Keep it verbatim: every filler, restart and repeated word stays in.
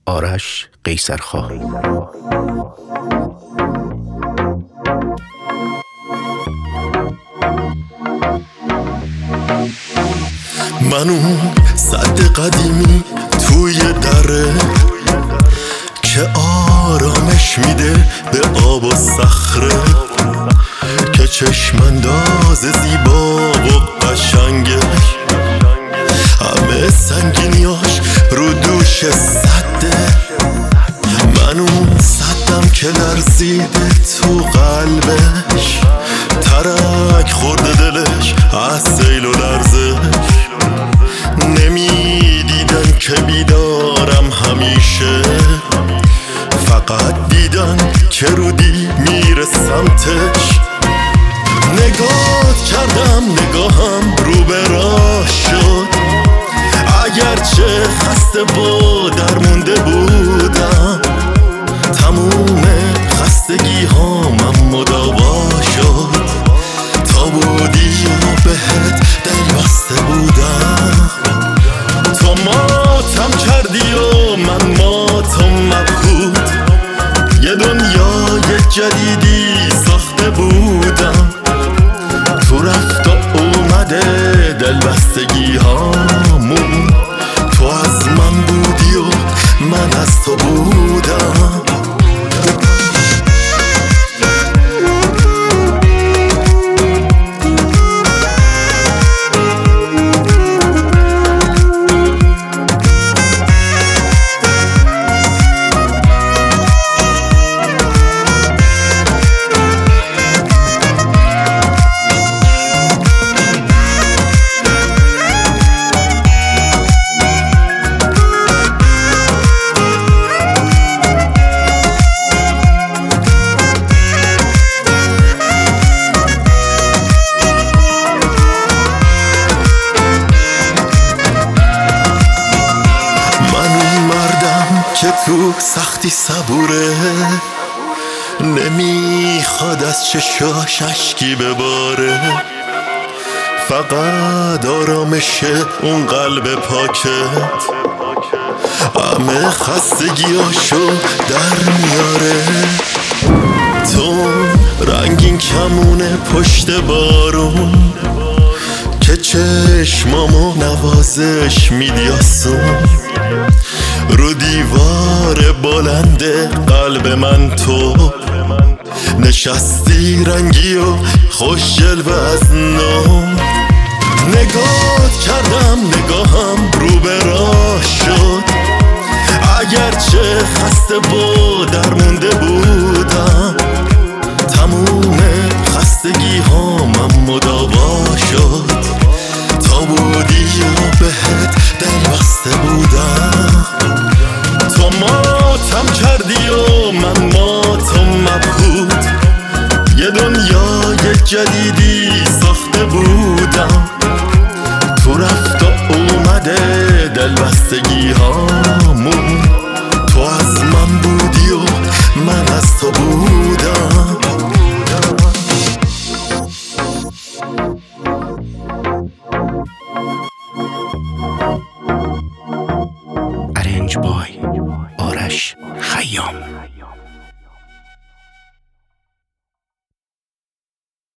آرش قیصرخواه. من اون سد قدیمی توی دره که آرامش میده به آب و صخره، که چشمانداز زیبا و قشنگش همه سنگینیاش رو دوش سده. من اون سدم که لرزیده تو قلبش، ترک خورده دلش از سیل و لرزش. نمیدیدن که بیدارم همیشه، فقط دیدن که رودی میره سمتش. نگاه کردم نگاهم رو به راه شد، اگرچه خسته با درمونده بودم، تموم خستگی هامم مداوا شد. تا بودی و بهت دل بسته بودم، تو ماتم کردی و من ماتم مبهوت. یه دنیای جدیدی ساخته بودم، تو رفت و اومده دل بستگی هامون. تو از من بودی و من از تو بودم. که تو سختی صبوره، نمیخواد از چشاش اشکی بباره، فقط آرامشه اون قلب پاکت همه خستگیاشو در میاره. تو رنگین کمونه پشت بارون که چشمامو نوازش میدی آسون. رو دیوار بلند قلب من تو نشستی رنگی و خوش جلوه از نو. نگاه کردم نگاهم رو به راه شد، اگرچه خسته با درمونده بودم، تموم خستگی هامم مداوا شد. تا بودی و بهت دل بسته بودم، تو ماتم کردی و من ماتم مبهوت. یه دنیای جدیدی ساخته بودم، تو رفت و اومده دل بستگی هامون.